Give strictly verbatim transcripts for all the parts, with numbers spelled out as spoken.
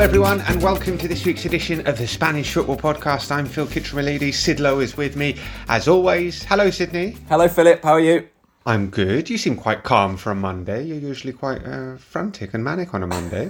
everyone, and welcome to this week's edition of the Spanish Football Podcast. I'm Phil Kitchener-Milady. Sid Lowe is with me, as always. Hello, Sydney. Hello, Philip. How are you? I'm good. You seem quite calm for a Monday. You're usually quite uh, frantic and manic on a Monday.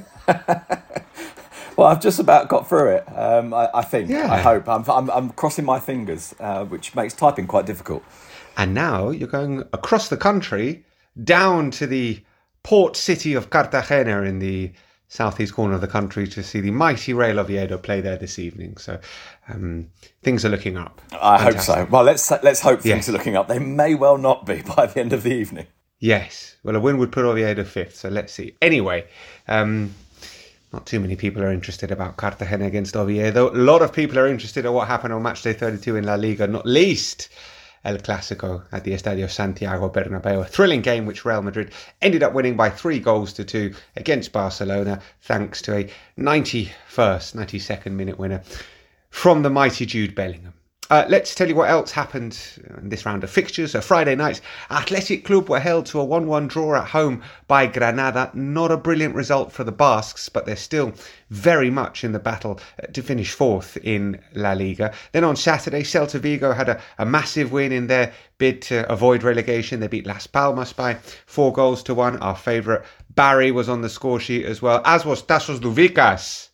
Well, I've just about got through it, um, I, I think. Yeah. I hope. I'm, I'm, I'm crossing my fingers, uh, which makes typing quite difficult. And now you're going across the country, down to the port city of Cartagena in the southeast corner of the country to see the mighty Real Oviedo play there this evening. So um, things are looking up. I Fantastic. hope so. Well, let's let's hope things Yes. are looking up. They may well not be by the end of the evening. Yes. Well, a win would put Oviedo fifth, so let's see. Anyway, um, not too many people are interested about Cartagena against Oviedo. A lot of people are interested in what happened on matchday thirty-two in La Liga, not least El Clásico at the Estadio Santiago Bernabéu. A thrilling game which Real Madrid ended up winning by three goals to two against Barcelona, thanks to a ninety-first, ninety-second minute winner from the mighty Jude Bellingham. Uh, let's tell you what else happened in this round of fixtures. So Friday night, Athletic Club were held to a one one draw at home by Granada. Not a brilliant result for the Basques, but they're still very much in the battle to finish fourth in La Liga. Then on Saturday, Celta Vigo had a, a massive win in their bid to avoid relegation. They beat Las Palmas by four goals to one. Our favourite Barry was on the score sheet as well, as was Tasos Duvicas.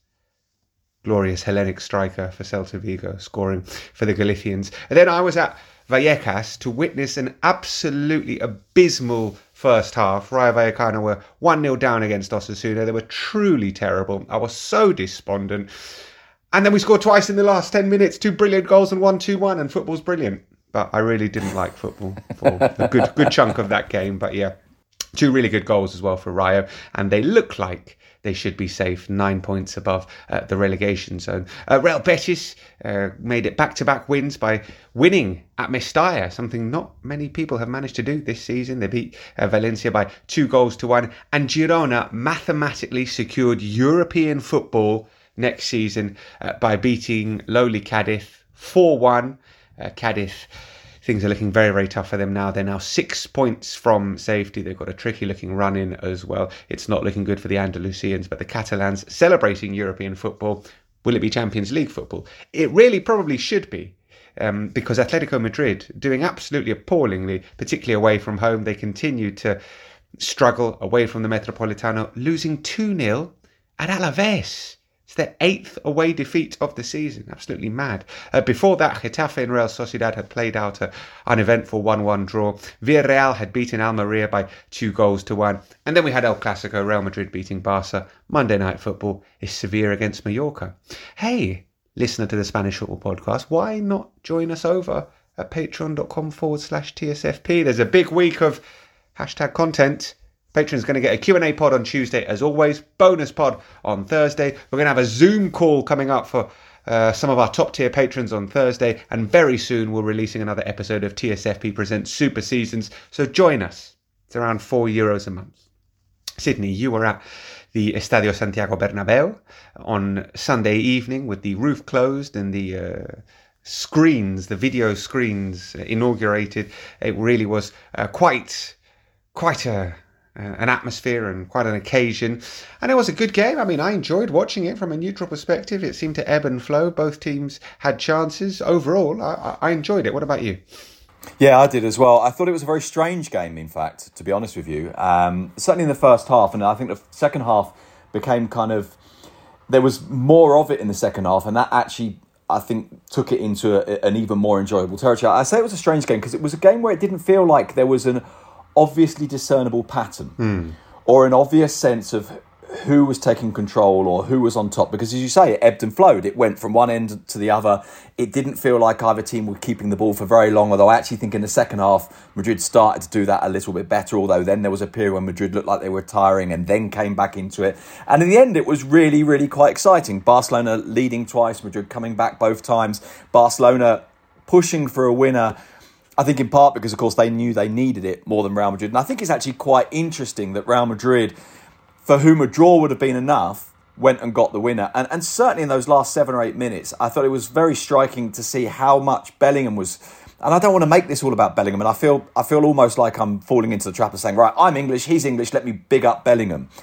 Glorious Hellenic striker for Celta Vigo, scoring for the Galicians. And then I was at Vallecas to witness an absolutely abysmal first half. Rayo Vallecano were one nil down against Osasuna. They were truly terrible. I was so despondent. And then we scored twice in the last ten minutes. Two brilliant goals and one two one, and football's brilliant. But I really didn't like football for a good, good chunk of that game. But yeah, two really good goals as well for Rayo. And they look like they should be safe, nine points above uh, the relegation zone. Uh, Real Betis uh, made it back-to-back wins by winning at Mestalla, something not many people have managed to do this season. They beat uh, Valencia by two goals to one. And Girona mathematically secured European football next season uh, by beating lowly Cadiz four one. Uh, Cadiz, things are looking very, very tough for them now. They're now six points from safety. They've got a tricky-looking run-in as well. It's not looking good for the Andalusians, but the Catalans celebrating European football. Will it be Champions League football? It really probably should be, um, because Atletico Madrid, doing absolutely appallingly, particularly away from home, they continue to struggle away from the Metropolitano, losing two nil at Alaves. It's their eighth away defeat of the season. Absolutely mad. Uh, before that, Getafe and Real Sociedad had played out an uneventful one one draw. Villarreal had beaten Almeria by two goals to one. And then we had El Clásico, Real Madrid beating Barca. Monday Night Football is Sevilla against Mallorca. Hey, listener to the Spanish Football Podcast, why not join us over at patreon.com forward slash TSFP? There's a big week of hashtag content. Patreon's going to get a Q and A pod on Tuesday, as always. Bonus pod on Thursday. We're going to have a Zoom call coming up for uh, some of our top-tier patrons on Thursday. And very soon, we're releasing another episode of T S F P Presents Super Seasons. So join us. It's around four euros a month. Sydney, you were at the Estadio Santiago Bernabéu on Sunday evening with the roof closed and the uh, screens, the video screens inaugurated. It really was uh, quite, quite a... Uh, an atmosphere and quite an occasion, and it was a good game. I mean, I enjoyed watching it from a neutral perspective. It seemed to ebb and flow. Both teams had chances. Overall, I, I enjoyed it. What about you? Yeah, I did as well. I thought it was a very strange game, in fact, to be honest with you. Um, certainly in the first half, and I think the second half became kind of... There was more of it in the second half, and that actually, I think, took it into a, an even more enjoyable territory. I say it was a strange game because it was a game where it didn't feel like there was an obviously discernible pattern mm. or an obvious sense of who was taking control or who was on top, because as you say, it ebbed and flowed. It went from one end to the other. It didn't feel like either team were keeping the ball for very long, although I actually think in the second half Madrid started to do that a little bit better, although then there was a period when Madrid looked like they were tiring and then came back into it. And in the end it was really, really quite exciting. Barcelona leading twice, Madrid coming back both times, Barcelona pushing for a winner, I think in part because, of course, they knew they needed it more than Real Madrid. And I think it's actually quite interesting that Real Madrid, for whom a draw would have been enough, went and got the winner. And, and certainly in those last seven or eight minutes, I thought it was very striking to see how much Bellingham was... And I don't want to make this all about Bellingham. And I feel I feel almost like I'm falling into the trap of saying, right, I'm English, he's English, let me big up Bellingham.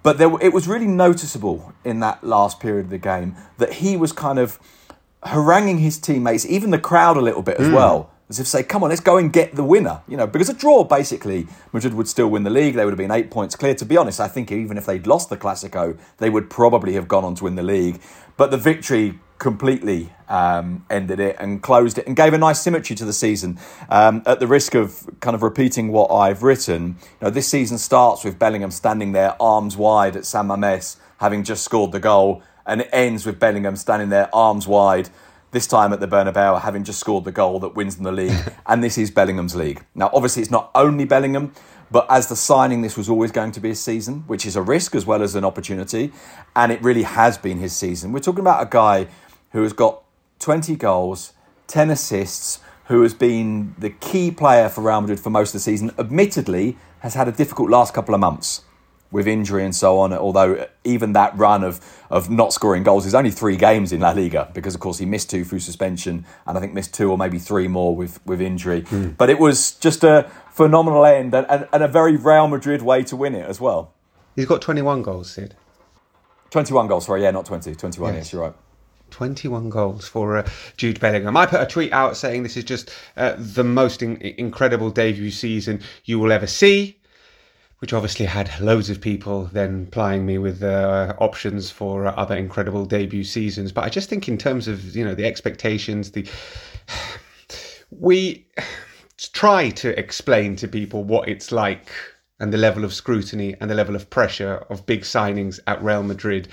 But there, it was really noticeable in that last period of the game that he was kind of haranguing his teammates, even the crowd a little bit as mm. well, as if say, come on, let's go and get the winner. You know, because a draw, basically, Madrid would still win the league. They would have been eight points clear. To be honest, I think even if they'd lost the Clásico, they would probably have gone on to win the league. But the victory completely um, ended it and closed it and gave a nice symmetry to the season. Um, at the risk of kind of repeating what I've written, you know, this season starts with Bellingham standing there arms wide at San Mamés, having just scored the goal, and it ends with Bellingham standing there arms wide, this time at the Bernabeu, having just scored the goal that wins them the league. And this is Bellingham's league. Now, obviously, it's not only Bellingham, but as the signing, this was always going to be a season, which is a risk as well as an opportunity. And it really has been his season. We're talking about a guy who has got twenty goals, ten assists, who has been the key player for Real Madrid for most of the season. Admittedly, has had a difficult last couple of months with injury and so on, although even that run of, of not scoring goals is only three games in La Liga, because, of course, he missed two through suspension and I think missed two or maybe three more with, with injury. Mm. But it was just a phenomenal end and, and, and a very Real Madrid way to win it as well. He's got twenty-one goals, Sid. twenty-one goals, sorry, yeah, not twenty. twenty-one, yes, yes you're right. twenty-one goals for uh, Jude Bellingham. I put a tweet out saying this is just uh, the most in- incredible debut season you will ever see, which obviously had loads of people then plying me with uh, options for uh, other incredible debut seasons. But I just think in terms of, you know, the expectations, the we try to explain to people what it's like and the level of scrutiny and the level of pressure of big signings at Real Madrid.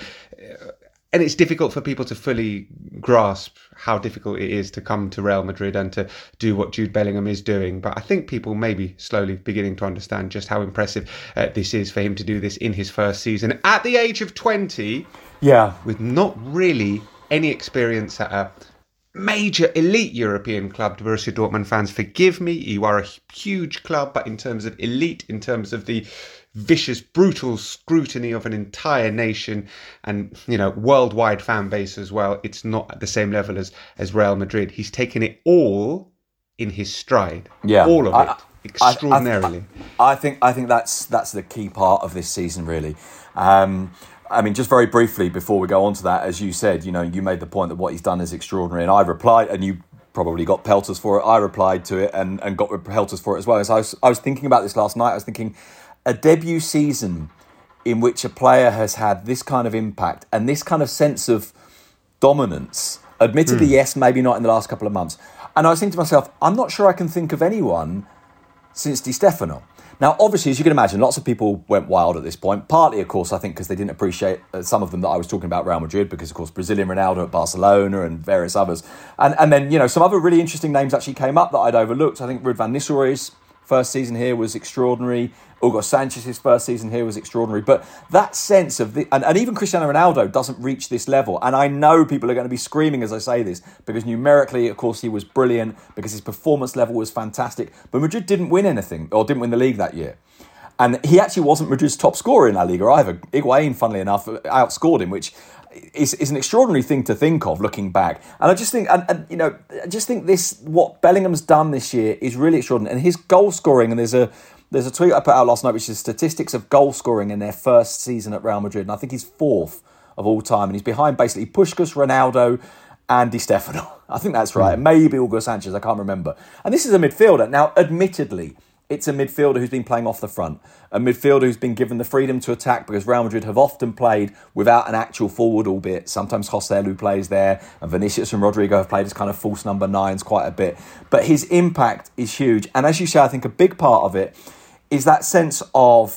And it's difficult for people to fully grasp how difficult it is to come to Real Madrid and to do what Jude Bellingham is doing. But I think people may be slowly beginning to understand just how impressive uh, this is for him to do this in his first season at the age of twenty. Yeah. With not really any experience at a major elite European club. Borussia Dortmund fans, forgive me, you are a huge club, but in terms of elite, in terms of the vicious, brutal scrutiny of an entire nation and, you know, worldwide fan base as well, it's not at the same level as, as Real Madrid. He's taken it all in his stride. Yeah. All of I, it. Extraordinarily. I, I, I think I think that's that's the key part of this season, really. Um, I mean, just very briefly before we go on to that, as you said, you know, you made the point that what he's done is extraordinary, and I replied, and you probably got pelters for it. I replied to it and, and got pelters for it as well. As I was, I was thinking about this last night, I was thinking, a debut season in which a player has had this kind of impact and this kind of sense of dominance, admittedly, mm. yes, maybe not in the last couple of months. And I was thinking to myself, I'm not sure I can think of anyone since Di Stefano. Now, obviously, as you can imagine, lots of people went wild at this point. Partly, of course, I think because they didn't appreciate uh, some of them that I was talking about Real Madrid, because, of course, Brazilian Ronaldo at Barcelona and various others. And and then, you know, some other really interesting names actually came up that I'd overlooked. I think Ruud van Nistelrooy's first season here was extraordinary. Hugo Sanchez's first season here was extraordinary. But that sense of the... And, and even Cristiano Ronaldo doesn't reach this level. And I know people are going to be screaming as I say this, because numerically, of course, he was brilliant, because his performance level was fantastic. But Madrid didn't win anything, or didn't win the league that year. And he actually wasn't Madrid's top scorer in La Liga either. Higuain, funnily enough, outscored him, which is, is an extraordinary thing to think of looking back. And I just think, and, and you know, I just think this, what Bellingham's done this year is really extraordinary. And his goal scoring, and there's a there's a tweet I put out last night, which is statistics of goal scoring in their first season at Real Madrid. And I think he's fourth of all time. And he's behind basically Puskás, Ronaldo, and Di Stefano. I think that's right. Mm. Maybe Hugo Sanchez, I can't remember. And this is a midfielder. Now, admittedly, it's a midfielder who's been playing off the front, a midfielder who's been given the freedom to attack, because Real Madrid have often played without an actual forward, albeit sometimes Joselu plays there, and Vinicius and Rodrigo have played as kind of false number nines quite a bit. But his impact is huge. And as you say, I think a big part of it is that sense of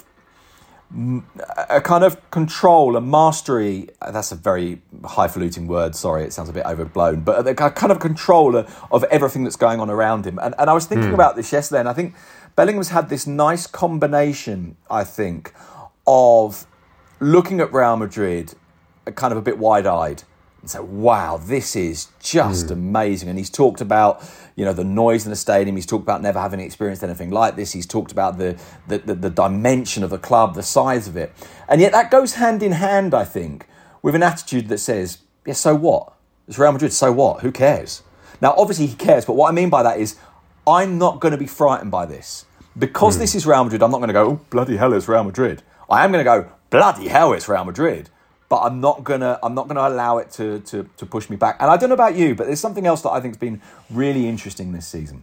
a kind of control, a mastery. That's a very highfalutin word, sorry, it sounds a bit overblown, but a kind of control of everything that's going on around him. And, and I was thinking mm. about this yesterday, and I think Bellingham's had this nice combination, I think, of looking at Real Madrid kind of a bit wide-eyed and say, wow, this is just mm. amazing. And he's talked about, you know, the noise in the stadium. He's talked about never having experienced anything like this. He's talked about the the, the, the dimension of the club, the size of it. And yet that goes hand in hand, I think, with an attitude that says, yeah, so what? It's Real Madrid, so what? Who cares? Now, obviously he cares, but what I mean by that is I'm not going to be frightened by this. Because mm. this is Real Madrid, I'm not going to go, oh, bloody hell, it's Real Madrid. I am going to go, bloody hell, it's Real Madrid. But I'm not gonna I'm not gonna allow it to, to to push me back. And I don't know about you, but there's something else that I think has been really interesting this season.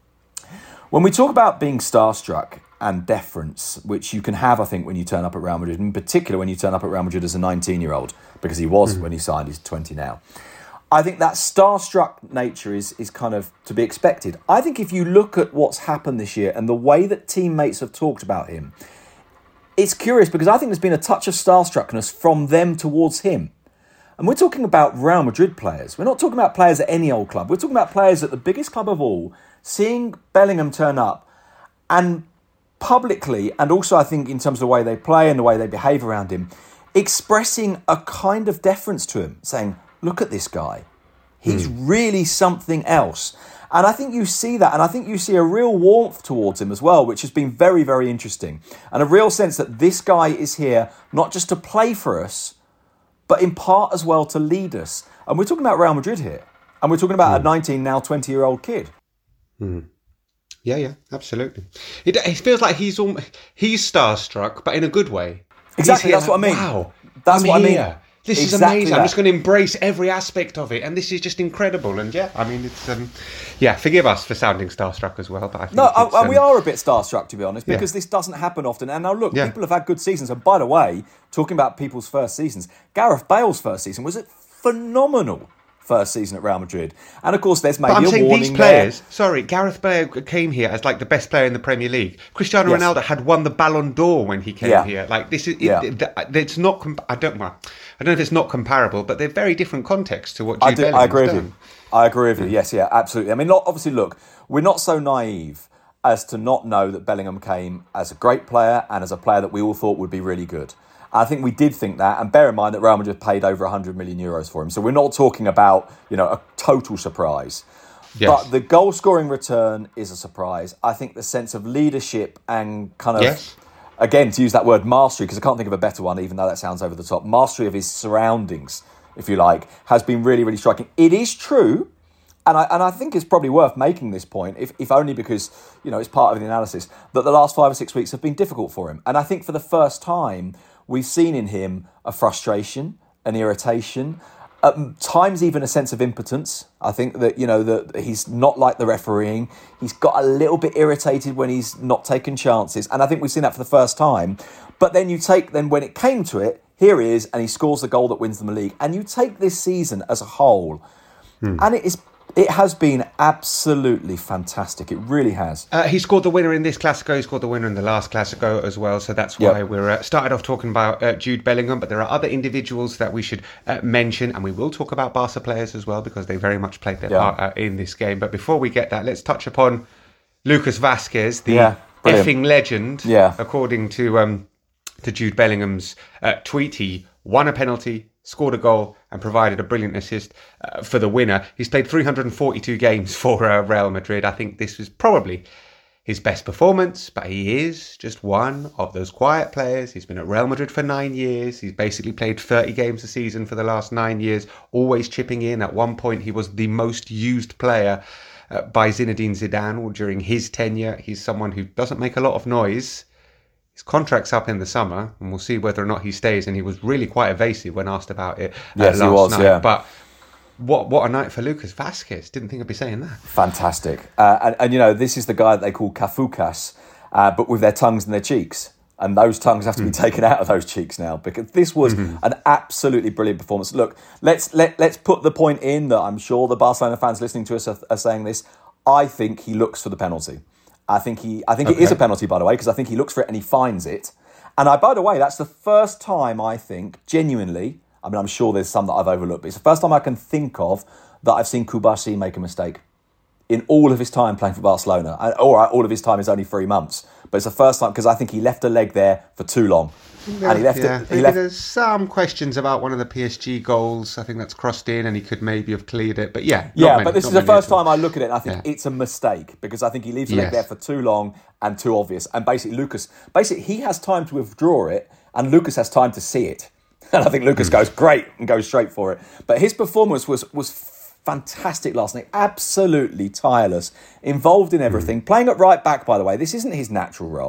When we talk about being starstruck and deference, which you can have, I think, when you turn up at Real Madrid, in particular when you turn up at Real Madrid as a nineteen-year-old, because he was mm. when he signed, he's twenty now. I think that starstruck nature is is kind of to be expected. I think if you look at what's happened this year and the way that teammates have talked about him, it's curious because I think there's been a touch of starstruckness from them towards him. And we're talking about Real Madrid players. We're not talking about players at any old club. We're talking about players at the biggest club of all, seeing Bellingham turn up and publicly, and also I think in terms of the way they play and the way they behave around him, expressing a kind of deference to him, saying, look at this guy. He's mm. really something else. And I think you see that, and I think you see a real warmth towards him as well, which has been very, very interesting. And a real sense that this guy is here not just to play for us, but in part as well to lead us. And we're talking about Real Madrid here. And we're talking about mm. a nineteen, now twenty-year-old kid. Mm. Yeah, yeah, absolutely. It, it feels like he's all, he's starstruck, but in a good way. Exactly, that's like, what I mean. Wow, that's I'm what here. I mean. This exactly is amazing. That. I'm just going to embrace every aspect of it, and this is just incredible. And yeah, I mean, it's um, yeah. Forgive us for sounding starstruck as well, but I think no, it's, and um, we are a bit starstruck, to be honest, because yeah. this doesn't happen often. And now look, yeah. people have had good seasons. And by the way, talking about people's first seasons, Gareth Bale's first season was a phenomenal first season at Real Madrid. And of course, there's maybe but I'm a saying warning these players. there. Sorry, Gareth Bale came here as like the best player in the Premier League. Cristiano Yes. Ronaldo had won the Ballon d'Or when he came Yeah. here. Like this is, it, Yeah. it, it's not. Comp- I don't. Well, I don't know if it's not comparable, but they're very different contexts to what Jude I, do, Bellingham's I agree with done. you. I agree with you. Yes, yeah, absolutely. I mean, not, obviously, look, we're not so naive as to not know that Bellingham came as a great player and as a player that we all thought would be really good. I think we did think that, and bear in mind that Real Madrid paid over one hundred million euros for him. So we're not talking about, you know, a total surprise. Yes. But the goal-scoring return is a surprise. I think the sense of leadership and kind of... Yes. Again, to use that word mastery, because I can't think of a better one, even though that sounds over the top. Mastery of his surroundings, if you like, has been really, really striking. It is true, and I and I think it's probably worth making this point, if, if only because, you know, it's part of the analysis, that the last five or six weeks have been difficult for him. And I think for the first time, we've seen in him a frustration, an irritation, at times even a sense of impotence. I think that, you know, that he's not like the refereeing. He's got a little bit irritated when he's not taken chances. And I think we've seen that for the first time. But then you take, then when it came to it, here he is, and he scores the goal that wins them the league. And you take this season as a whole, hmm. and it is it has been absolutely fantastic. It really has. Uh, he scored the winner in this Clasico. He scored the winner in the last Clasico as well. So that's why yep. we're uh, started off talking about uh, Jude Bellingham. But there are other individuals that we should uh, mention. And we will talk about Barca players as well, because they very much played their yeah. part uh, in this game. But before we get that, let's touch upon Lucas Vázquez, the yeah, effing legend, yeah. according to, um, to Jude Bellingham's uh, tweet. He won a penalty, scored a goal, and provided a brilliant assist uh, for the winner. He's played three hundred forty-two games for uh, Real Madrid. I think this was probably his best performance, but he is just one of those quiet players. He's been at Real Madrid for nine years. He's basically played thirty games a season for the last nine years, always chipping in. At one point, he was the most used player uh, by Zinedine Zidane during his tenure. He's someone who doesn't make a lot of noise. His contract's up in the summer, and we'll see whether or not he stays. And he was really quite evasive when asked about it uh, yes, last he was, night. Yeah. But what what a night for Lucas Vázquez. Didn't think I'd be saying that. Fantastic. Uh, and, and, you know, this is the guy that they call Cafucas, uh, but with their tongues in their cheeks. And those tongues have to be mm. taken out of those cheeks now, because this was mm-hmm. an absolutely brilliant performance. Look, let's let, let's put the point in that I'm sure the Barcelona fans listening to us are, are saying this. I think he looks for the penalty. I think he. I think okay. it is a penalty, by the way, because I think he looks for it and he finds it. And I, by the way, that's the first time I think, genuinely, I mean, I'm sure there's some that I've overlooked, but it's the first time I can think of that I've seen Kubasi make a mistake in all of his time playing for Barcelona. All right, all of his time is only three months, but it's the first time, because I think he left a leg there for too long. Yeah, and he left yeah. it. He left... There's some questions about one of the P S G goals. I think that's crossed in, and he could maybe have cleared it. But yeah, yeah. Many, but this is the first time I look at it, and I think yeah. it's a mistake, because I think he leaves the yes. leg there for too long and too obvious. And basically, Lucas, basically, he has time to withdraw it, and Lucas has time to see it. And I think Lucas mm. goes great and goes straight for it. But his performance was was fantastic last night. Absolutely tireless, involved in everything. Mm. Playing at right back, by the way, this isn't his natural role.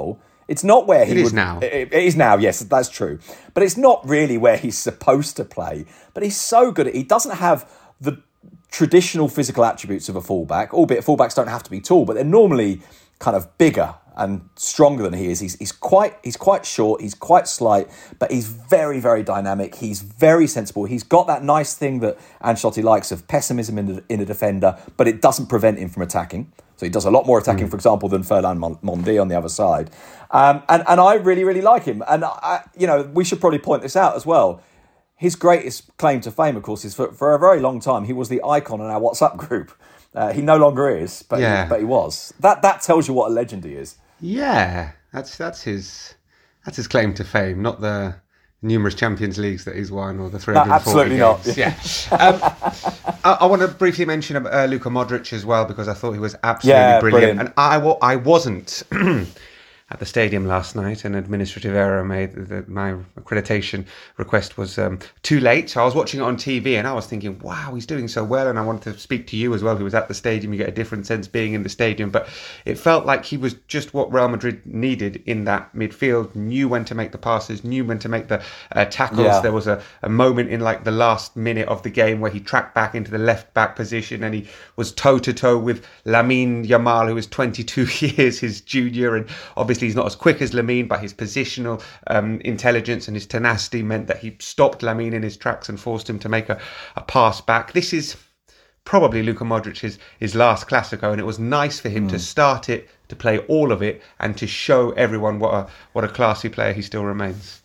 It's not where he It is would, now. It, it is now, yes, that's true. But it's not really where he's supposed to play. But he's so good at He doesn't have the traditional physical attributes of a fullback, albeit fullbacks don't have to be tall, but they're normally kind of bigger and stronger than he is. He's he's quite he's quite short, he's quite slight, but he's very, very dynamic. He's very sensible. He's got that nice thing that Ancelotti likes of pessimism in, the, in a defender, but it doesn't prevent him from attacking. So he does a lot more attacking, mm. for example, than Ferland Mendy on the other side. Um, and, and I really, really like him. And, I, you know, we should probably point this out as well. His greatest claim to fame, of course, is for, for a very long time, he was the icon in our WhatsApp group. Uh, he no longer is, but, yeah. he, but he was. That that tells you what a legend he is. Yeah, that's that's his that's his claim to fame, not the numerous Champions Leagues that he's won or the three hundred forty no, absolutely games. not. Yeah. um, I, I want to briefly mention uh, Luka Modric as well, because I thought he was absolutely yeah, brilliant. brilliant. And I, I wasn't at the stadium last night. An administrative error made that my accreditation request was um, too late. So I was watching it on T V and I was thinking, wow, he's doing so well. And I wanted to speak to you as well, who was at the stadium. You get a different sense being in the stadium. But it felt like he was just what Real Madrid needed in that midfield. Knew when to make the passes, knew when to make the uh, tackles. Yeah. There was a, a moment in like the last minute of the game where he tracked back into the left back position and he was toe to toe with Lamine Yamal, who was twenty-two years his junior, and obviously he's not as quick as Lamine, but his positional um, intelligence and his tenacity meant that he stopped Lamine in his tracks and forced him to make a, a pass back. This is probably Luka Modric's his last Clasico, and it was nice for him mm. to start it, to play all of it, and to show everyone what a what a classy player he still remains.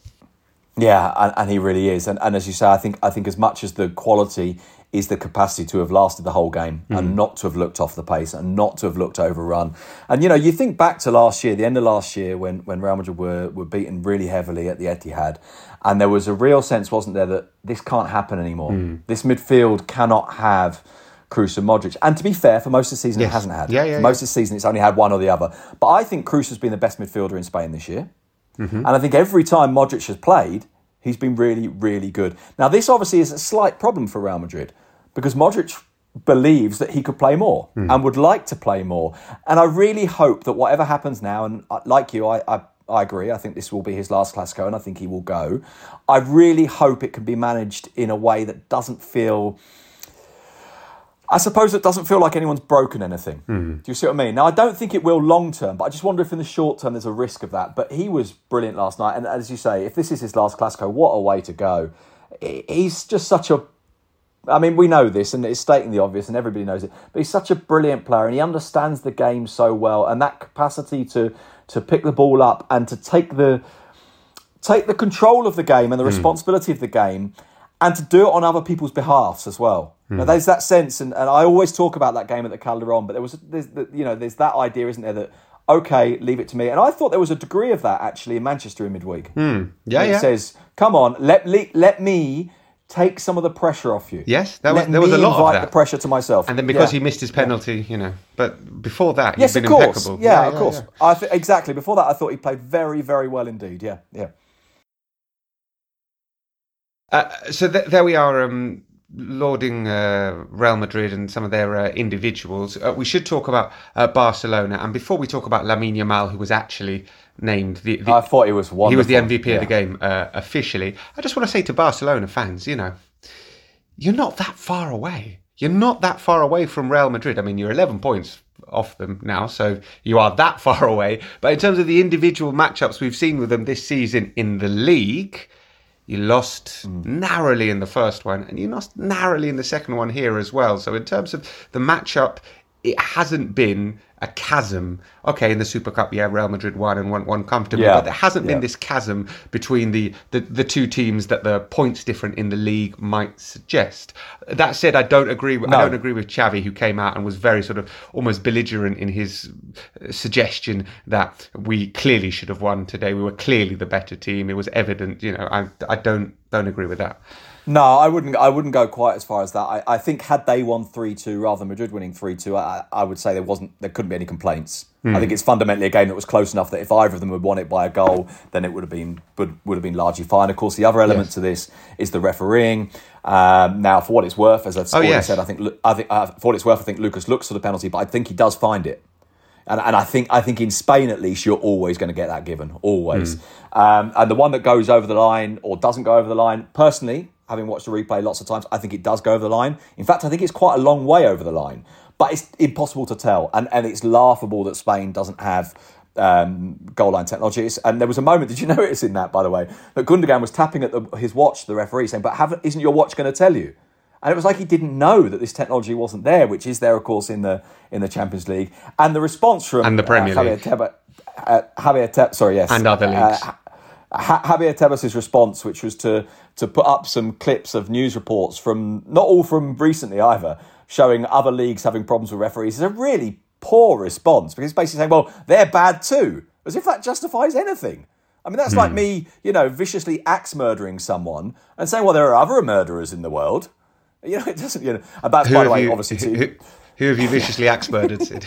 Yeah, and, and he really is. And, and as you say, I think I think as much as the quality is the capacity to have lasted the whole game mm. and not to have looked off the pace and not to have looked overrun. And, you know, you think back to last year, the end of last year, when, when Real Madrid were, were beaten really heavily at the Etihad, and there was a real sense, wasn't there, that this can't happen anymore. Mm. This midfield cannot have Kroos and Modric. And to be fair, for most of the season, yes. it hasn't had. Yeah, yeah, for most yeah. of the season, it's only had one or the other. But I think Kroos has been the best midfielder in Spain this year. Mm-hmm. And I think every time Modric has played, he's been really, really good. Now, this obviously is a slight problem for Real Madrid, because Modric believes that he could play more mm. and would like to play more. And I really hope that whatever happens now, and like you, I, I, I agree, I think this will be his last Clasico and I think he will go. I really hope it can be managed in a way that doesn't feel... I suppose it doesn't feel like anyone's broken anything. Mm. Do you see what I mean? Now, I don't think it will long term, but I just wonder if in the short term there's a risk of that. But he was brilliant last night. And as you say, if this is his last Clasico, what a way to go. He's just such a... I mean, we know this, and it's stating the obvious, and everybody knows it, but he's such a brilliant player, and he understands the game so well, and that capacity to to pick the ball up and to take the take the control of the game and the mm. responsibility of the game, and to do it on other people's behalfs as well. Mm. Now, there's that sense, and, and I always talk about that game at the Calderon, but there was, there's, you know, there's that idea, isn't there, that okay, leave it to me, and I thought there was a degree of that actually in Manchester in midweek. Mm. Yeah, it yeah. says, come on, let let, let me. take some of the pressure off you. Yes, there was, there was a lot invite of that. the pressure to myself. And then because yeah. he missed his penalty, yeah. you know. But before that, yes, he's been of course. impeccable. Yeah, yeah of yeah, course. Yeah. I th- exactly. Before that, I thought he played very, very well indeed. Yeah, yeah. Uh, so th- there we are, um, lauding uh, Real Madrid and some of their uh, individuals. Uh, we should talk about uh, Barcelona. And before we talk about Lamine Yamal, who was actually named the... the I thought he was wonderful. He was the M V P yeah. of the game uh, officially. I just want to say to Barcelona fans, you know, you're not that far away. You're not that far away from Real Madrid. I mean, you're eleven points off them now, so you are that far away. But in terms of the individual matchups we've seen with them this season in the league, you lost mm. narrowly in the first one, and you lost narrowly in the second one here as well. So in terms of the matchup, it hasn't been a chasm. Okay, in the Super Cup, yeah, Real Madrid won and won, won comfortably, yeah. but there hasn't yeah. been this chasm between the, the, the two teams that the points different in the league might suggest. That said, I don't agree with, no. I don't agree with Xavi, who came out and was very sort of almost belligerent in his suggestion that we clearly should have won today. We were clearly the better team. It was evident. You know, I I don't don't agree with that. No, I wouldn't. I wouldn't go quite as far as that. I, I think had they won three two rather than Madrid winning three two, I, I would say there wasn't, there couldn't be any complaints. Mm. I think it's fundamentally a game that was close enough that if either of them had won it by a goal, then it would have been would, would have been largely fine. Of course, the other element yes. to this is the refereeing. Um, now, for what it's worth, as I've already oh, yes. said, I think I think uh, for what it's worth, I think Lucas looks for the penalty, but I think he does find it. And, and I think I think in Spain, at least, you're always going to get that given, always. Mm. Um, and the one that goes over the line or doesn't go over the line, personally, having watched the replay lots of times, I think it does go over the line. In fact, I think it's quite a long way over the line. But it's impossible to tell. And, and it's laughable that Spain doesn't have um, goal line technology. And there was a moment, did you notice in that, by the way, that Gundogan was tapping at the, his watch, the referee, saying, but haven't, isn't your watch going to tell you? And it was like he didn't know that this technology wasn't there, which is there, of course, in the in the Champions League. And the response from and the Premier uh, League, Javier Tebas, uh, Javier Tebas, sorry, yes, and other leagues. Uh, Javier Tebas' response, which was to to put up some clips of news reports from not all from recently either, showing other leagues having problems with referees, is a really poor response because it's basically saying, well, they're bad too, as if that justifies anything. I mean, that's hmm. like me, you know, viciously axe murdering someone and saying, well, there are other murderers in the world. You know, it doesn't, you know, and that's, who by the way, you, obviously... Who, who, who have you viciously axe-murdered, Sid?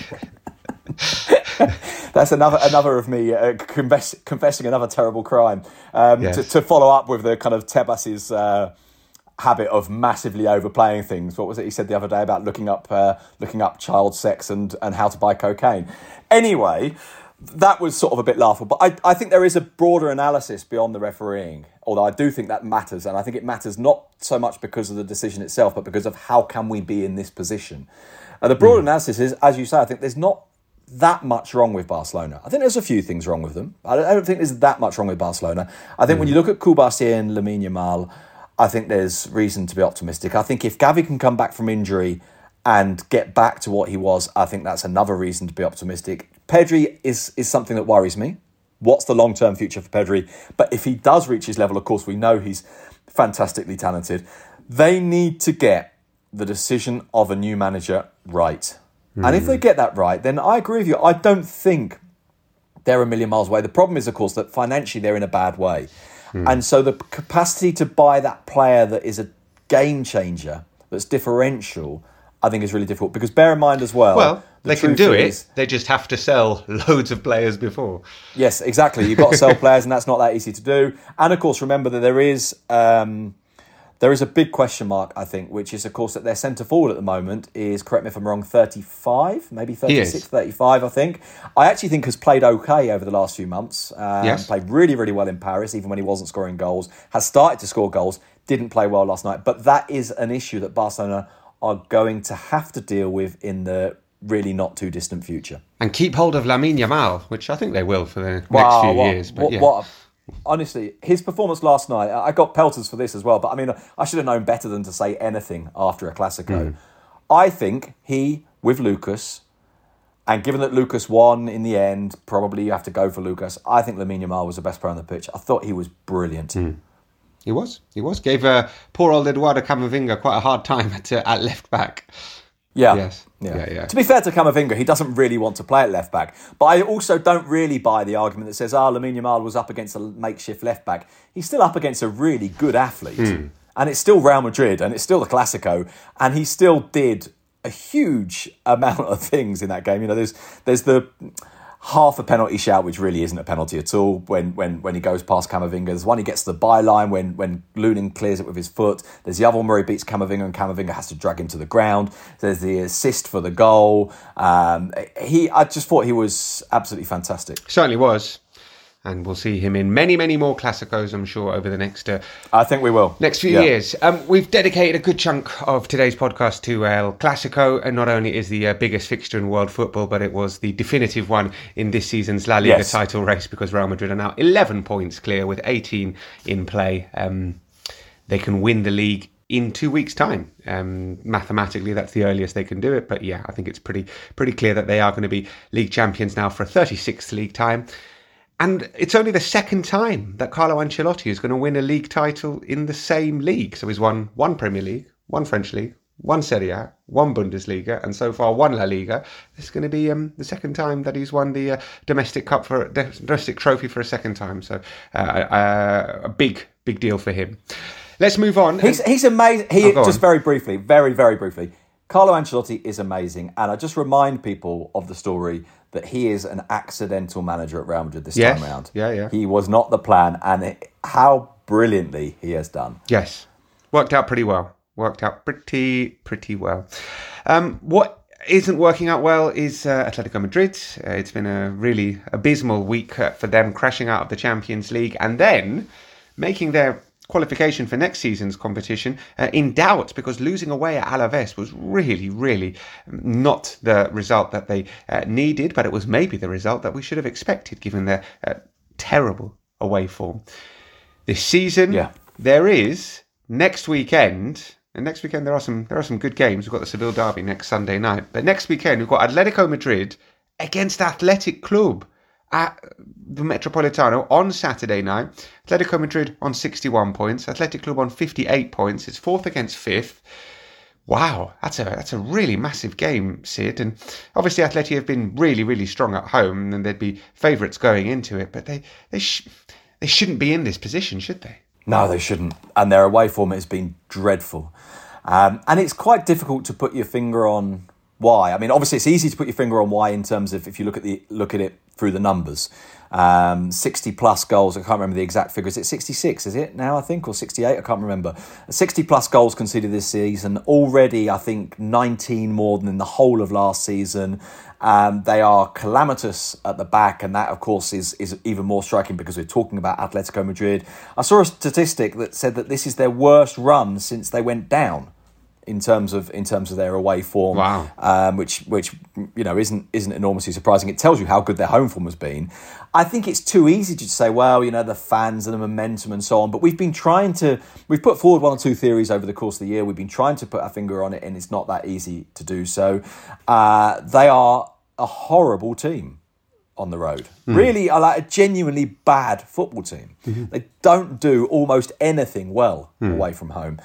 That's another another of me uh, confess, confessing another terrible crime. Um, yes. to, to follow up with the kind of Tebas's uh, habit of massively overplaying things. What was it he said the other day about looking up uh, looking up child sex and, and how to buy cocaine? Anyway, that was sort of a bit laughable. But I, I think there is a broader analysis beyond the refereeing. Although I do think that matters, and I think it matters not so much because of the decision itself, but because of how can we be in this position. And the broader mm. analysis is, as you say, I think there's not that much wrong with Barcelona. I think there's a few things wrong with them. I don't, I don't think there's that much wrong with Barcelona. I think mm. when you look at Cubarsí and Lamine Yamal, I think there's reason to be optimistic. I think if Gavi can come back from injury and get back to what he was, I think that's another reason to be optimistic. Pedri is is something that worries me. What's the long-term future for Pedri? But if he does reach his level, of course, we know he's fantastically talented. They need to get the decision of a new manager right. Mm. And if they get that right, then I agree with you. I don't think they're a million miles away. The problem is, of course, that financially they're in a bad way. Mm. And so the capacity to buy that player that is a game changer, that's differential, I think is really difficult. Because bear in mind as well... Well, the they can do it. Is, they just have to sell loads of players before. Yes, exactly. You've got to sell players, and that's not that easy to do. And of course, remember that there is um, there is a big question mark, I think, which is, of course, that their centre forward at the moment is, correct me if I'm wrong, thirty-five, maybe thirty-six, thirty-five, I think. I actually think has played okay over the last few months. Um, yes. Played really, really well in Paris, even when he wasn't scoring goals. Has started to score goals. Didn't play well last night. But that is an issue that Barcelona are going to have to deal with in the really not too distant future. And keep hold of Lamine Yamal, which I think they will for the wow, next few what, years. But what, yeah. what, honestly, his performance last night, I got pelters for this as well, but I mean, I should have known better than to say anything after a Clásico. Mm. I think he, with Lucas, and given that Lucas won in the end, probably you have to go for Lucas, I think Lamine Yamal was the best player on the pitch. I thought he was brilliant. Mm. He was. He was. Gave uh, poor old Eduardo Camavinga quite a hard time at, uh, at left back. Yeah. Yes. Yeah. yeah, yeah. To be fair to Camavinga, he doesn't really want to play at left back. But I also don't really buy the argument that says, ah, oh, Lamine Yamal was up against a makeshift left back. He's still up against a really good athlete. Mm. And it's still Real Madrid, and it's still the Clásico, and he still did a huge amount of things in that game. You know, there's there's the half a penalty shout, which really isn't a penalty at all, when when when he goes past Camavinga. There's one he gets to the byline when when Lunin clears it with his foot. There's the other one where he beats Camavinga and Camavinga has to drag him to the ground. There's the assist for the goal. Um, he, I just thought he was absolutely fantastic. Certainly was. And we'll see him in many, many more Clásicos, I'm sure, over the next... Uh, I think we will. Next few yeah. years. Um, we've dedicated a good chunk of today's podcast to El Clásico, and not only is the uh, biggest fixture in world football, but it was the definitive one in this season's La Liga yes. title race, because Real Madrid are now eleven points clear with eighteen in play. Um, they can win the league in two weeks' time. Um, mathematically, that's the earliest they can do it. But yeah, I think it's pretty pretty clear that they are going to be league champions now for a thirty-sixth league time. And it's only the second time that Carlo Ancelotti is going to win a league title in the same league. So he's won one Premier League, one French League, one Serie A, one Bundesliga, and so far one La Liga. It's going to be um, the second time that he's won the uh, domestic cup for domestic trophy for a second time. So uh, uh, a big, big deal for him. Let's move on. He's he's amazing. He oh, just on. very briefly, very very briefly. Carlo Ancelotti is amazing, and I just remind people of the story that he is an accidental manager at Real Madrid this yes. time around. Yeah, yeah. He was not the plan, and it, how brilliantly he has done. Yes, worked out pretty well. Worked out pretty, pretty well. Um, what isn't working out well is uh, Atletico Madrid. Uh, it's been a really abysmal week uh, for them, crashing out of the Champions League and then making their qualification for next season's competition uh, in doubt, because losing away at Alaves was really, really not the result that they uh, needed, but it was maybe the result that we should have expected given their uh, terrible away form. This season, Yeah. there is next weekend, and next weekend there are some there are some good games. We've got the Seville derby next Sunday night, but next weekend we've got Atletico Madrid against Athletic Club at the Metropolitano on Saturday night. Atletico Madrid on sixty-one points, Athletic Club on fifty-eight points. It's fourth against fifth. Wow, that's a that's a really massive game, Sid. And obviously Atleti have been really, really strong at home, and they'd be favourites going into it, but they they sh- they shouldn't be in this position, should they? No, they shouldn't. And their away form has been dreadful. Um, and it's quite difficult to put your finger on why. I mean, obviously it's easy to put your finger on why in terms of if you look at the look at it through the numbers. Um, sixty plus goals. I can't remember the exact figure. Is it sixty-six? Is it now, I think, or sixty-eight? I can't remember. sixty plus goals conceded this season. Already, I think, nineteen more than in the whole of last season. Um, they are calamitous at the back, and that, of course, is, is even more striking because we're talking about Atletico Madrid. I saw a statistic that said that this is their worst run since they went down in terms of in terms of their away form. Wow. Um, which which you know isn't isn't enormously surprising. It tells you how good their home form has been. I think it's too easy to say, well, you know, the fans and the momentum and so on. But we've been trying to we've put forward one or two theories over the course of the year. We've been trying to put our finger on it, and it's not that easy to do so. Uh, they are a horrible team on the road. Mm. Really, I like a genuinely bad football team. Mm-hmm. They don't do almost anything well mm. away from home.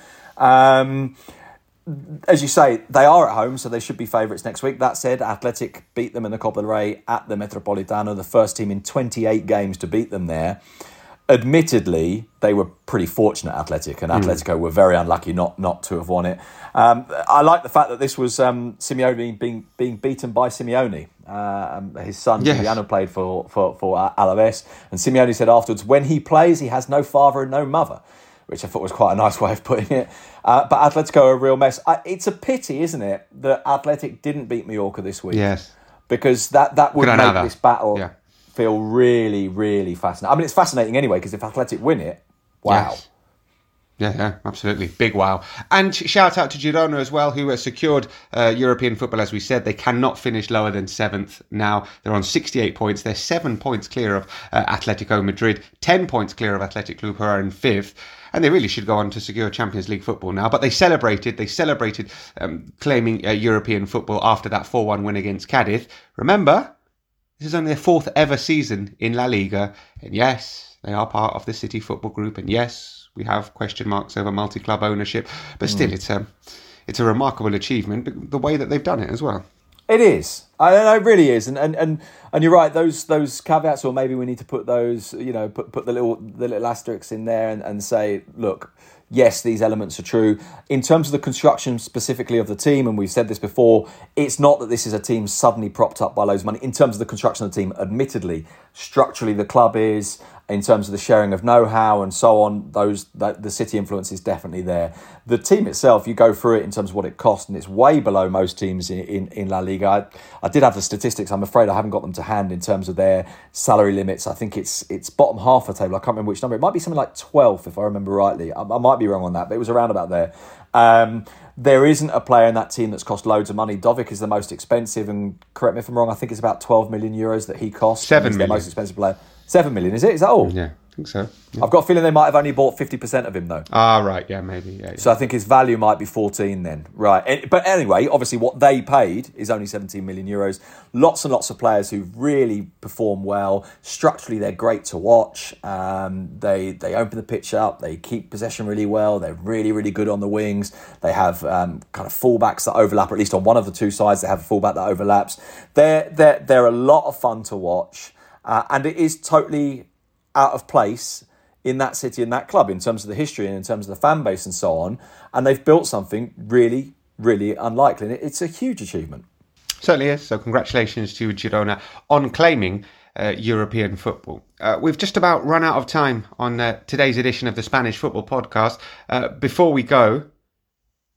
Um, As you say, they are at home, so they should be favourites next week. That said, Athletic beat them in the Copa del Rey at the Metropolitano, the first team in twenty-eight games to beat them there. Admittedly, they were pretty fortunate, Athletic, and Atletico mm. were very unlucky not, not to have won it. Um, I like the fact that this was um, Simeone being being beaten by Simeone. Uh, his son, yes. Giuliano, played for, for, for Alaves, and Simeone said afterwards, when he plays, he has no father and no mother, which I thought was quite a nice way of putting it. Uh, but Atletico are a real mess. I, it's a pity, isn't it, that Athletic didn't beat Mallorca this week? Yes. Because that, that would Granada. make this battle yeah. feel really, really fascinating. I mean, it's fascinating anyway, because if Athletic win it, wow. Yes. Yeah, yeah, absolutely. Big wow. And shout out to Girona as well, who has secured uh, European football, as we said. They cannot finish lower than seventh now. They're on sixty-eight points. They're seven points clear of uh, Atletico Madrid, ten points clear of Athletic Club, who are in fifth. And they really should go on to secure Champions League football now. But they celebrated. They celebrated um, claiming uh, European football after that four one win against Cadiz. Remember, this is only their fourth ever season in La Liga. And yes, they are part of the City Football Group. And yes, we have question marks over multi-club ownership. But still, mm. it's a, it's a remarkable achievement, the way that they've done it as well. It is. I know it really is, and, and and and you're right. Those those caveats, or maybe we need to put those, you know, put put the little the little asterisks in there and, and say, look, yes, these elements are true. In terms of the construction specifically of the team, and we've said this before, it's not that this is a team suddenly propped up by loads of money. In terms of the construction of the team, admittedly, structurally the club is. In terms of the sharing of know-how and so on, those that the City influence is definitely there. The team itself, you go through it in terms of what it cost, and it's way below most teams in, in, in La Liga. I, I did have the statistics. I'm afraid I haven't got them to hand in terms of their salary limits. I think it's it's bottom half of the table. I can't remember which number. It might be something like twelfth, if I remember rightly. I, I might be wrong on that, but it was around about there. Um, there isn't a player in that team that's cost loads of money. Dovic is the most expensive, and correct me if I'm wrong, I think it's about twelve million euros that he cost. Seven He's million. their most expensive player. Seven million, is it? Is that all? Yeah, I think so. Yeah. I've got a feeling they might have only bought fifty percent of him, though. Ah, right, yeah, maybe. Yeah, yeah. So I think his value might be fourteen then. Right. But anyway, obviously what they paid is only seventeen million euros. Lots and lots of players who really perform well. Structurally, they're great to watch. Um, they they open the pitch up. They keep possession really well. They're really, really good on the wings. They have um, kind of fullbacks that overlap, or at least on one of the two sides, they have a fullback that overlaps. They're, they're, they're a lot of fun to watch. Uh, and it is totally out of place in that city and that club in terms of the history and in terms of the fan base and so on. And they've built something really, really unlikely. And it's a huge achievement. Certainly is. So congratulations to Girona on claiming uh, European football. Uh, we've just about run out of time on uh, today's edition of the Spanish Football Podcast. Uh, before we go,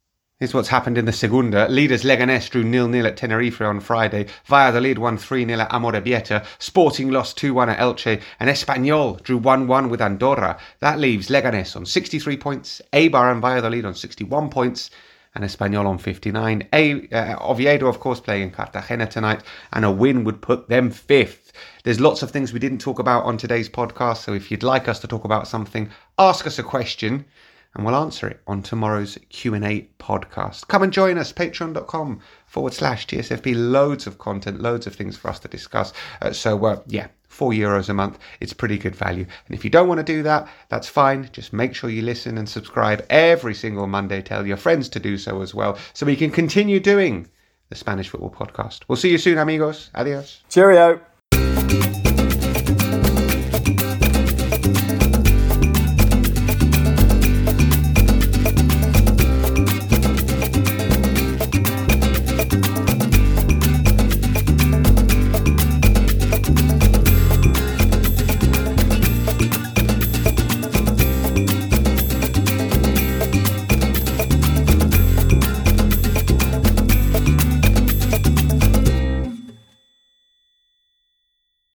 Here's what's happened in the Segunda. Leaders Leganés drew nil nil at Tenerife on Friday. Valladolid won three nil at Amorebieta. Sporting lost two one at Elche. And Espanyol drew one one with Andorra. That leaves Leganés on sixty-three points. Eibar and Valladolid on sixty-one points. And Espanyol on fifty-nine. A, uh, Oviedo, of course, playing Cartagena tonight. And a win would put them fifth. There's lots of things we didn't talk about on today's podcast. So if you'd like us to talk about something, ask us a question. And we'll answer it on tomorrow's Q and A podcast. Come and join us, patreon.com forward slash TSFB. Loads of content, loads of things for us to discuss. Uh, so, uh, yeah, four euros a month. It's pretty good value. And if you don't want to do that, that's fine. Just make sure you listen and subscribe every single Monday. Tell your friends to do so as well, so we can continue doing the Spanish Football Podcast. We'll see you soon, amigos. Adios. Cheerio.